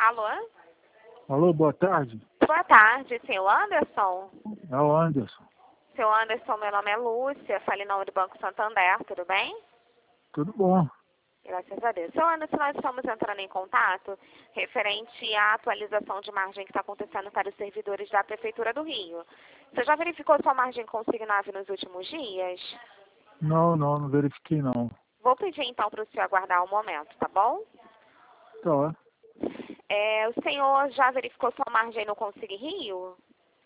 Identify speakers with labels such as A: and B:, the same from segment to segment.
A: Alô?
B: Alô, boa tarde.
A: Boa tarde, senhor Anderson.
B: É o Anderson.
A: Seu Anderson, meu nome é Lúcia, falo em nome do Banco Santander, tudo bem?
B: Tudo bom?
A: Graças a Deus. Seu Anderson, nós estamos entrando em contato referente à atualização de margem que está acontecendo para os servidores da Prefeitura do Rio. Você já verificou sua margem consignável nos últimos dias?
B: Não verifiquei não.
A: Vou pedir então para o senhor aguardar um momento, tá bom?
B: Tá.
A: O senhor já verificou sua margem no Consigo Rio?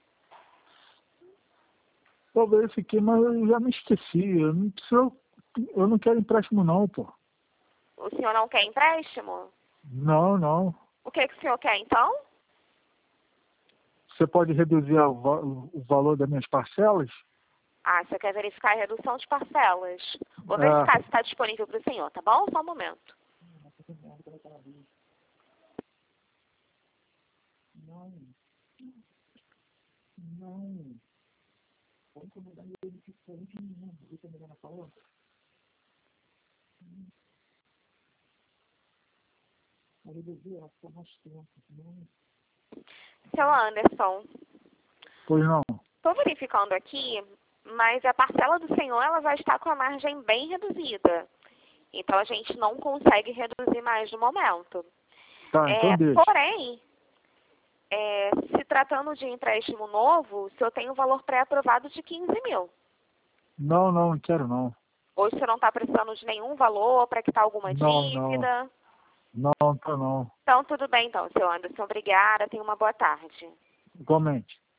B: Eu verifiquei, mas eu já me esqueci. Eu não quero empréstimo não, pô.
A: O senhor não quer empréstimo?
B: Não.
A: O que o senhor quer então?
B: Você pode reduzir o valor das minhas parcelas?
A: Ah, você quer verificar a redução de parcelas. Vou verificar se está disponível para o senhor, tá bom? Só um momento.
B: Não. Vamos mudar ele de frente, não. Você me dá falar? A reduzir ela fica mais tempo.
A: Seu Anderson,
B: Pois não.
A: estou verificando aqui, mas a parcela do senhor ela vai estar com a margem bem reduzida. Então a gente não consegue reduzir mais no momento.
B: Tá, então deixa.
A: Porém, se tratando de empréstimo novo, o senhor tem um valor pré-aprovado de 15 mil.
B: Não quero não.
A: Hoje o senhor não está precisando de nenhum valor para quitar alguma dívida?
B: Não.
A: Então tudo bem então, seu Anderson. Obrigada, tenha uma boa tarde.
B: Igualmente.